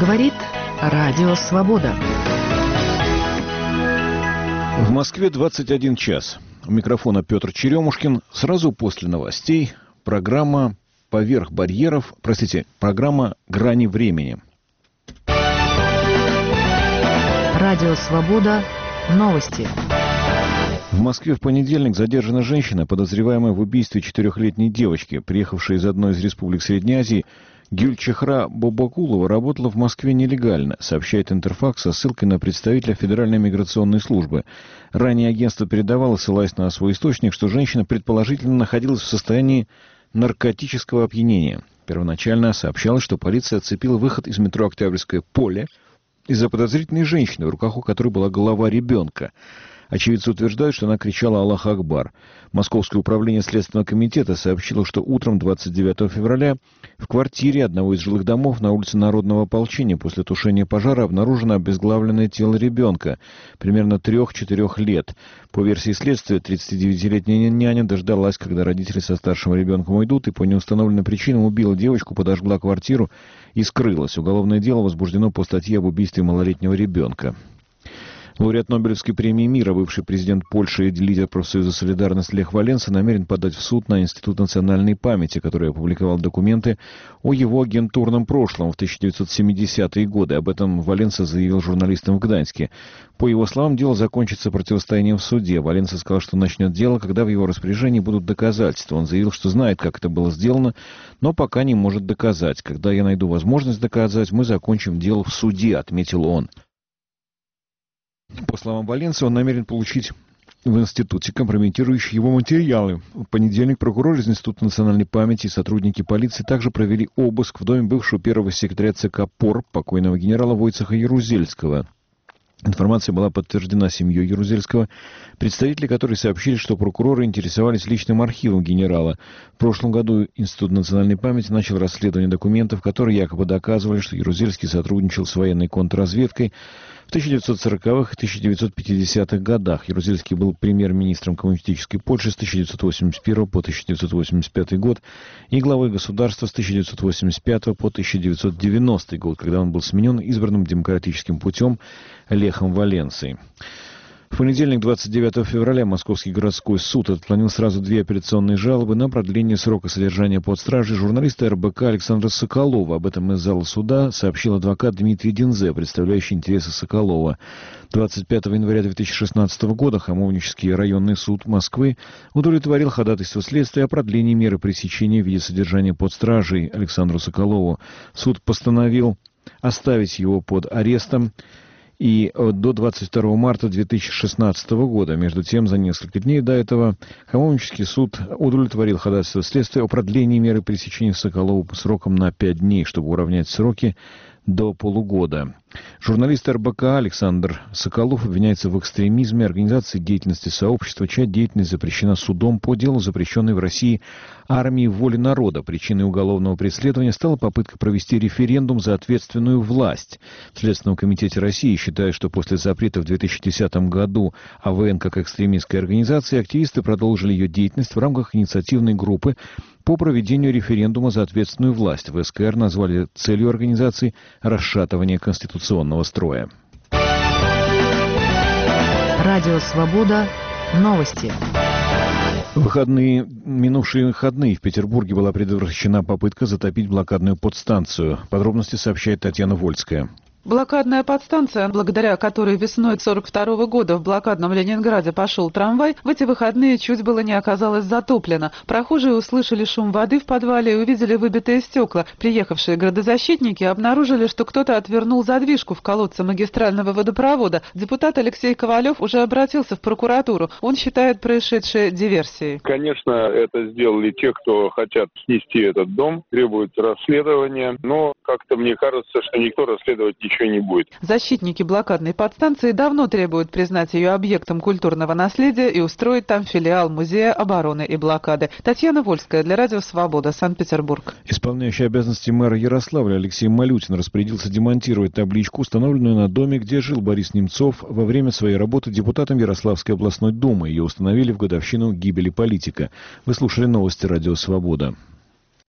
Говорит Радио Свобода. В Москве 21 час. У микрофона Петр Черемушкин. Сразу после новостей программа программа «Грани времени». Радио Свобода. Новости. В Москве в понедельник задержана женщина, подозреваемая в убийстве 4-летней девочки. Приехавшая из одной из республик Средней Азии, Гюльчехра Бобакулова работала в Москве нелегально, сообщает Интерфакс со ссылкой на представителя Федеральной миграционной службы. Ранее агентство передавало, ссылаясь на свой источник, что женщина предположительно находилась в состоянии наркотического опьянения. Первоначально сообщалось, что полиция отцепила выход из метро Октябрьское поле из-за подозрительной женщины, в руках у которой была голова ребенка. Очевидцы утверждают, что она кричала «Аллах Акбар». Московское управление Следственного комитета сообщило, что утром 29 февраля в квартире одного из жилых домов на улице Народного ополчения после тушения пожара обнаружено обезглавленное тело ребенка, примерно 3-4 лет. По версии следствия, 39-летняя няня дождалась, когда родители со старшим ребенком уйдут, и по неустановленным причинам убила девочку, подожгла квартиру и скрылась. Уголовное дело возбуждено по статье об убийстве малолетнего ребенка. Лауреат Нобелевской премии мира, бывший президент Польши и лидер профсоюза «Солидарность» Лех Валенса намерен подать в суд на Институт национальной памяти, который опубликовал документы о его агентурном прошлом в 1970-е годы. Об этом Валенса заявил журналистам в Гданьске. По его словам, дело закончится противостоянием в суде. Валенса сказал, что начнет дело, когда в его распоряжении будут доказательства. Он заявил, что знает, как это было сделано, но пока не может доказать. Когда я найду возможность доказать, мы закончим дело в суде, отметил он. По словам Валенса, он намерен получить в институте компрометирующие его материалы. В понедельник прокурор из Института национальной памяти и сотрудники полиции также провели обыск в доме бывшего первого секретаря ЦК ПОР, покойного генерала Войцеха Ярузельского. Информация была подтверждена семьей Ярузельского, представители которой сообщили, что прокуроры интересовались личным архивом генерала. В прошлом году Институт национальной памяти начал расследование документов, которые якобы доказывали, что Ярузельский сотрудничал с военной контрразведкой в 1940-х и 1950-х годах. Ярузельский был премьер-министром коммунистической Польши с 1981 по 1985 год и главой государства с 1985 по 1990 год, когда он был сменен избранным демократическим путем Лехом Валенсой. В понедельник, 29 февраля, Московский городской суд отклонил сразу 2 апелляционные жалобы на продление срока содержания под стражей журналиста РБК Александра Соколова. Об этом из зала суда сообщил адвокат Дмитрий Динзе, представляющий интересы Соколова. 25 января 2016 года Хамовнический районный суд Москвы удовлетворил ходатайство следствия о продлении меры пресечения в виде содержания под стражей Александру Соколову. Суд постановил оставить его под арестом и до 22 марта 2016 года. Между тем, за несколько дней до этого Хамовнический суд удовлетворил ходатайство следствия о продлении меры пресечения Соколову сроком на 5 дней, чтобы уравнять сроки до полугода. Журналист РБК Александр Соколов обвиняется в экстремизме, организации деятельности сообщества, чья деятельность запрещена судом по делу, запрещенной в России армии воли народа. Причиной уголовного преследования стала попытка провести референдум за ответственную власть. В Следственном комитете России считают, что после запрета в 2010 году АВН как экстремистской организации, активисты продолжили ее деятельность в рамках инициативной группы по проведению референдума за ответственную власть. В СКР назвали целью организации расшатывание конституционного строя. Радио Свобода. Новости. Минувшие выходные в Петербурге была предотвращена попытка затопить блокадную подстанцию. Подробности сообщает Татьяна Вольская. Блокадная подстанция, благодаря которой весной 1942 года в блокадном Ленинграде пошел трамвай, в эти выходные чуть было не оказалась затоплена. Прохожие услышали шум воды в подвале и увидели выбитые стекла. Приехавшие градозащитники обнаружили, что кто-то отвернул задвижку в колодце магистрального водопровода. Депутат Алексей Ковалев уже обратился в прокуратуру. Он считает происшедшее диверсией. Конечно, это сделали те, кто хотят снести этот дом, требуют расследования, но как-то мне кажется, что никто расследовать ничего не будет. Защитники блокадной подстанции давно требуют признать ее объектом культурного наследия и устроить там филиал Музея обороны и блокады. Татьяна Вольская для Радио Свобода, Санкт-Петербург. Исполняющий обязанности мэра Ярославля Алексей Малютин распорядился демонтировать табличку, установленную на доме, где жил Борис Немцов во время своей работы депутатом Ярославской областной думы. Ее установили в годовщину гибели политика. Вы слушали новости Радио Свобода.